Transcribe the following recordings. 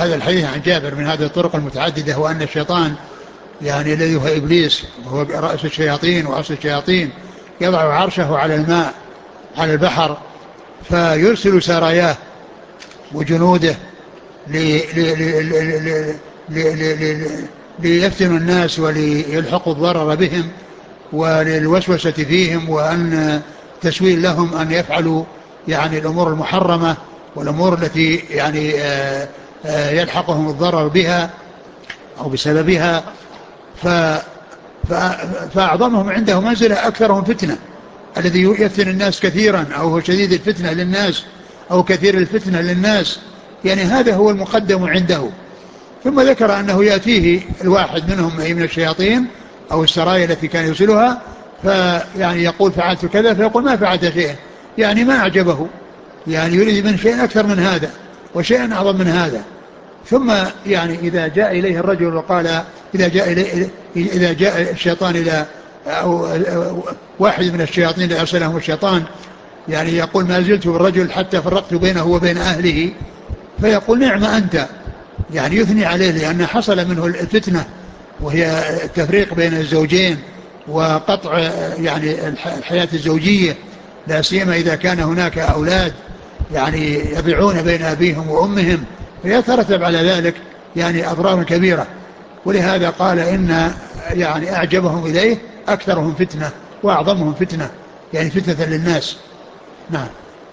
هذا الحديث عن جابر من هذه الطرق المتعددة، وأن الشيطان يعني الذي هو إبليس وهو رأس الشياطين وأصل الشياطين يضع عرشه على الماء على البحر، فيرسل سراياه وجنوده ليفتنوا الناس وليلحقوا الضرر بهم وللوسوسة فيهم، وأن تسويل لهم أن يفعلوا يعني الأمور المحرمة والأمور التي يعني يلحقهم الضرر بها أو بسببها. فأعظمهم عنده منزلة أكثرهم فتنة، الذي يفتن الناس كثيرا أو هو شديد الفتنة للناس أو كثير الفتنة للناس، يعني هذا هو المقدم عنده. ثم ذكر أنه يأتيه الواحد منهم أي من الشياطين أو السرايا التي كان يرسلها، فيعني يقول فعلت كذا، فيقول ما فعلت شيئا، يعني ما أعجبه، يعني يريد من شيء أكثر من هذا وشيئا أعظم من هذا. ثم يعني إذا جاء إليه الرجل وقال إذا جاء الشيطان إلى أو واحد من الشياطين اللي أرسلهم الشيطان، يعني يقول ما زلت بالرجل حتى فرقت بينه وبين أهله، فيقول نعم أنت، يعني يثني عليه لأن حصل منه الفتنة وهي التفريق بين الزوجين وقطع يعني الحياة الزوجية، لا سيما إذا كان هناك أولاد يعني يضيعون بين أبيهم وأمهم، فيترتب على ذلك يعني أضرار كبيرة. ولهذا قال إن يعني أعجبهم إليه أكثرهم فتنة وأعظمهم فتنة، يعني فتنة للناس. نعم.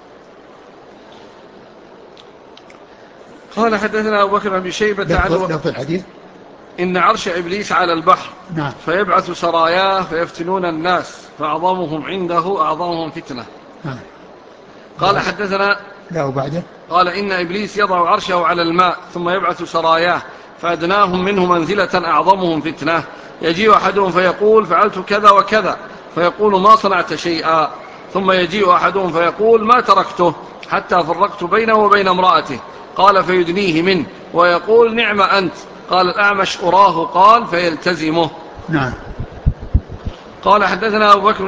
قال حدثنا أبو بكر بن أبي شيبة عن لفظ الحديث إن عرش إبليس على البحر. نعم. فيبعث سراياه فيفتنون الناس فأعظمهم عنده أعظمهم فتنة. نعم. قال حدثنا لا وبعده قال إن إبليس يضع عرشه على الماء ثم يبعث سراياه فأدناهم منه منزلة أعظمهم فتنة. يجيء أحدهم فيقول فعلت كذا وكذا، فيقول ما صنعت شيئا. ثم يجيء أحدهم فيقول ما تركته حتى فرقت بينه وبين امرأته. قال فيدنيه منه ويقول نعم أنت. قال الأعمش أراه قال فيلتزمه. نعم. قال حدثنا أبو بكر